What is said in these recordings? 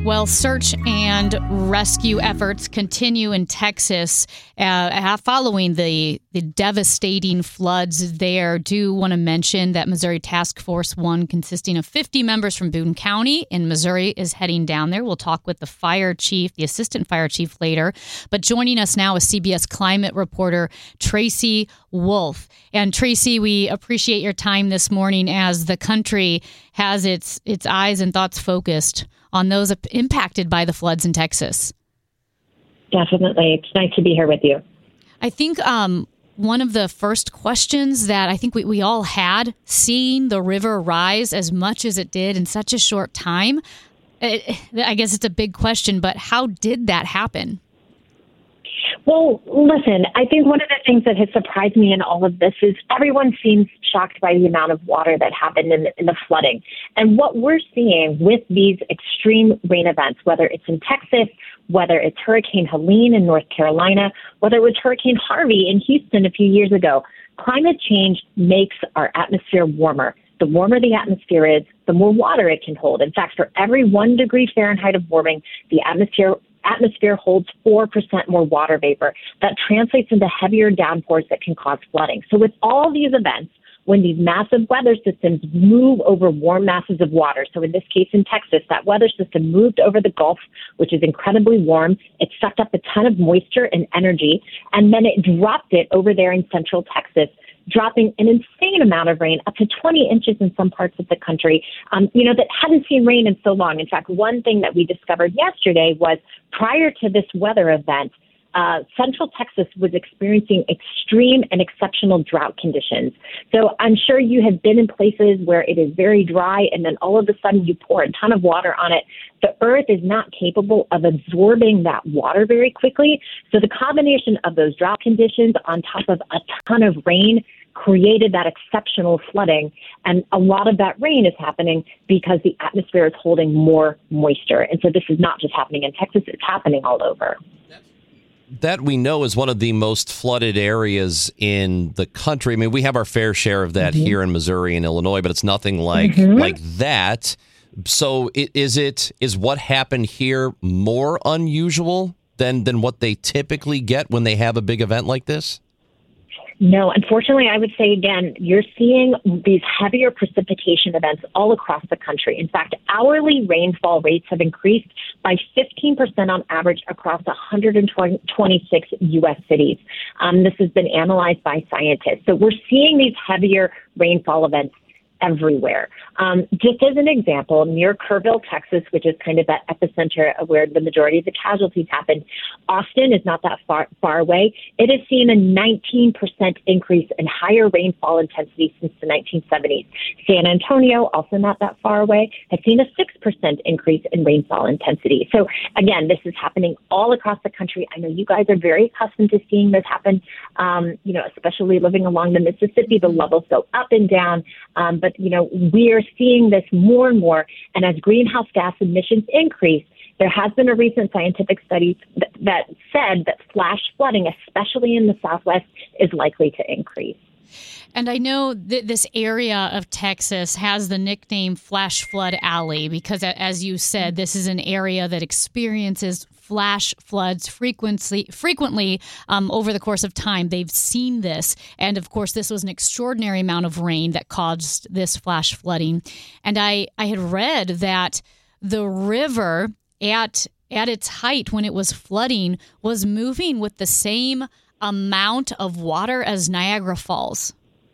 Well, search and rescue efforts continue in Texas following the devastating floods there. Do want to mention that Missouri Task Force 1, consisting of 50 members from Boone County in Missouri, is heading down there. We'll talk with the fire chief, the assistant fire chief later. But joining us now is CBS climate reporter Tracy Wolf. And Tracy, we appreciate your time this morning as the country has its eyes and thoughts focused on those impacted by the floods in Texas. Definitely. It's nice to be here with you. I think one of the first questions that I think we all had, seeing the river rise as much as it did in such a short time, I guess it's a big question, but how did that happen? Well, listen, I think one of the things that has surprised me in all of this is everyone seems shocked by the amount of water that happened in the flooding. And what we're seeing with these extreme rain events, whether it's in Texas, whether it's Hurricane Helene in North Carolina, whether it was Hurricane Harvey in Houston a few years ago, climate change makes our atmosphere warmer. The warmer the atmosphere is, the more water it can hold. In fact, for every 1 degree Fahrenheit of warming, the atmosphere holds 4% more water vapor. That translates into heavier downpours that can cause flooding. So with all these events, when these massive weather systems move over warm masses of water, so in this case in Texas, that weather system moved over the Gulf, which is incredibly warm. It sucked up a ton of moisture and energy, and then it dropped it over there in central Texas, dropping an insane amount of rain, up to 20 inches in some parts of the country, that hadn't seen rain in so long. In fact, one thing that we discovered yesterday was prior to this weather event, Central Texas was experiencing extreme and exceptional drought conditions. So I'm sure you have been in places where it is very dry and then all of a sudden you pour a ton of water on it. The earth is not capable of absorbing that water very quickly. So the combination of those drought conditions on top of a ton of rain created that exceptional flooding. And a lot of that rain is happening because the atmosphere is holding more moisture. And so this is not just happening in Texas, it's happening all over. That we know is one of the most flooded areas in the country. I mean, we have our fair share of that here in Missouri and Illinois, but it's nothing like that. So is what happened here more unusual than what they typically get when they have a big event like this? No, unfortunately, I would say, again, you're seeing these heavier precipitation events all across the country. In fact, hourly rainfall rates have increased by 15% on average across 126 U.S. cities. This has been analyzed by scientists. So we're seeing these heavier rainfall events everywhere. Just as an example, near Kerrville, Texas, which is kind of that epicenter of where the majority of the casualties happened, Austin is not that far away. It has seen a 19% increase in higher rainfall intensity since the 1970s. San Antonio, also not that far away, has seen a 6% increase in rainfall intensity. So again, this is happening all across the country. I know you guys are very accustomed to seeing this happen, especially living along the Mississippi. The levels go up and down. But we are seeing this more and more. And as greenhouse gas emissions increase, there has been a recent scientific study that said that flash flooding, especially in the Southwest, is likely to increase. And I know that this area of Texas has the nickname Flash Flood Alley because, as you said, this is an area that experiences flash floods frequently over the course of time. They've seen this. And, of course, this was an extraordinary amount of rain that caused this flash flooding. And I had read that the river at its height when it was flooding was moving with the same amount of water as Niagara Falls.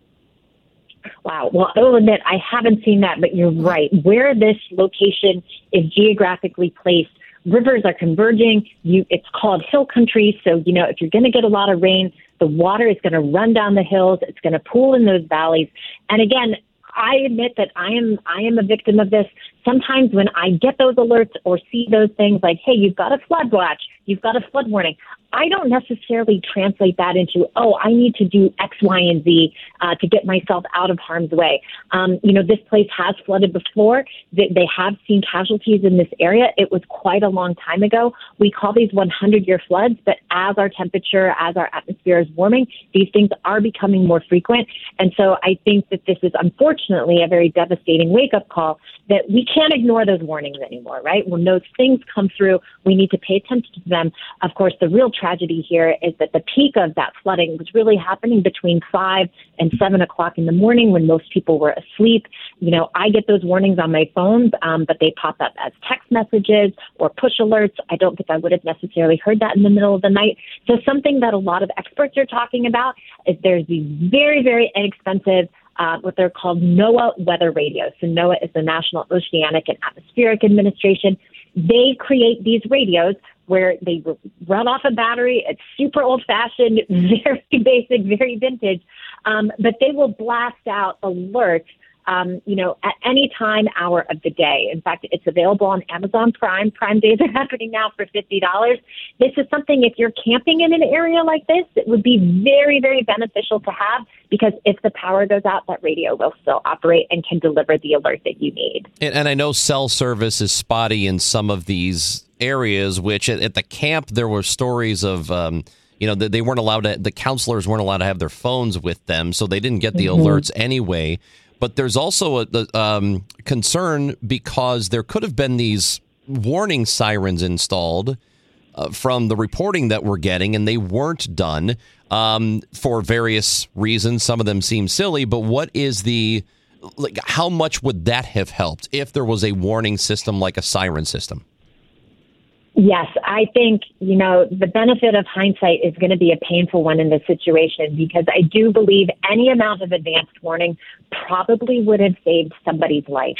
Wow. Well, I will admit I haven't seen that, but you're right. Where this location is geographically placed, rivers are converging. It's called hill country. So, if you're going to get a lot of rain, the water is going to run down the hills. It's going to pool in those valleys. And again, I admit that I am a victim of this. Sometimes when I get those alerts or see those things like, hey, you've got a flood watch, you've got a flood warning, I don't necessarily translate that into, I need to do X, Y, and Z to get myself out of harm's way. This place has flooded before. They have seen casualties in this area. It was quite a long time ago. We call these 100-year floods, but as our temperature, as our atmosphere is warming, these things are becoming more frequent. And so I think that this is unfortunately a very devastating wake-up call that we can't ignore those warnings anymore, right? When those things come through, we need to pay attention to them. Of course, the real tragedy here is that the peak of that flooding was really happening between 5 and 7 o'clock in the morning when most people were asleep. I get those warnings on my phone, but they pop up as text messages or push alerts. I don't think I would have necessarily heard that in the middle of the night. So something that a lot of experts are talking about is there's these very, very inexpensive what they're called NOAA weather radios. So NOAA is the National Oceanic and Atmospheric Administration. They create these radios where they run off a battery. It's super old-fashioned, very basic, very vintage, but they will blast out alerts at any time, hour of the day. In fact, it's available on Amazon Prime. Prime days are happening now for $50. This is something, if you're camping in an area like this, it would be very, very beneficial to have, because if the power goes out, that radio will still operate and can deliver the alert that you need. And I know cell service is spotty in some of these areas, which at the camp, there were stories of, they weren't allowed to, the counselors weren't allowed to have their phones with them, so they didn't get the alerts anyway. But there's also a concern because there could have been these warning sirens installed from the reporting that we're getting, and they weren't done for various reasons. Some of them seem silly, but what is how much would that have helped if there was a warning system like a siren system? Yes, I think, the benefit of hindsight is going to be a painful one in this situation, because I do believe any amount of advanced warning probably would have saved somebody's life.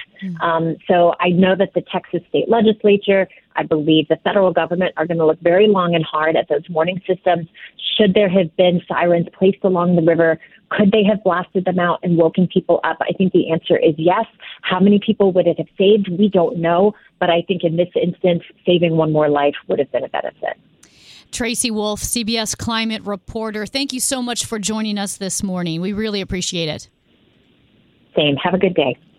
So I know that the Texas state legislature, I believe the federal government are going to look very long and hard at those warning systems. Should there have been sirens placed along the river? Could they have blasted them out and woken people up? I think the answer is yes. How many people would it have saved? We don't know. But I think in this instance, saving one more life would have been a benefit. Tracy Wolf, CBS climate reporter, thank you so much for joining us this morning. We really appreciate it. Same. Have a good day.